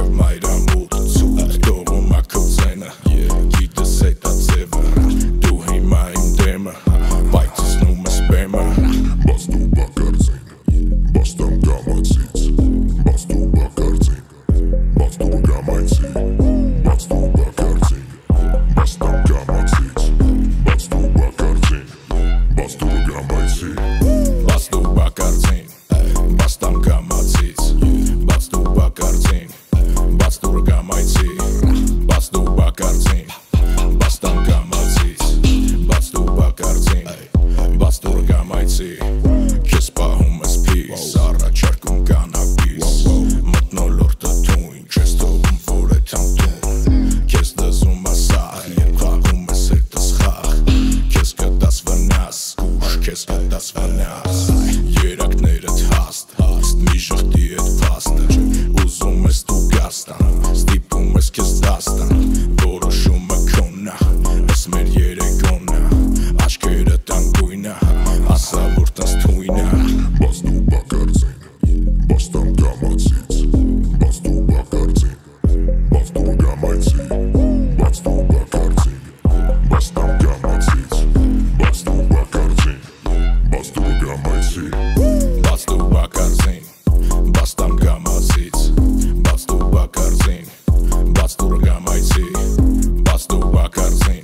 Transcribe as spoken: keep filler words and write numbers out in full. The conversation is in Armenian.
Եվ մայրամուտ ցույց տողում ակլ ձենը Գիտես էտ ա ձևը Դու հիմա իմ դեմը Պայթեցնում ես բեմը Բաց դու բակարձին Բաց տամ կամացից Բաց դու բակարձին Բաց դու գամայցի Բաց դու բակարձին Բաց տամ կամացից Բաց դու բակարձին Բաց դու գամայցի Բաց դու բակարձին Բաց տամ կամացից Բաց դու բակարձին Բաց դու գամայցի Բաց դու բակարձին Բաց տամ կամացից Բաց դու բակարձին Բաց դու գամայցի Քեզ պահում ես փիս Առաջարկում կանաբիս Մթնոլորտը թույն Չես թողում որ է թամտուն Քեզ դզում ասախ Երբ խաղում ես հետս խաղ Քեզ կտաս վնաս Կուշ քեզ կտաս վնաս Երակներդ հաստ Հաստ մի ժխտի էտ փաստը Ուզում ես դու գաստան Ստիպում ես քեզ դաստան Որոշումը քոննա Ես մեր երեգոննա Աչքերը տան գույնա Ասա որ տանց թույնա Բաց դու բակարձին Բաց տամ կամացից Բաց դու բակարձին Բաց դու գամայցի Բաց դու բակարձին Բաց տամ կամացից Բաց դու բակարձին Բաց դու գամայցի Բաց դու բակարձին Բաց տամ կամացից Բաց դու բակարձին Բաց դու գամայցի Բաց դու բակարձին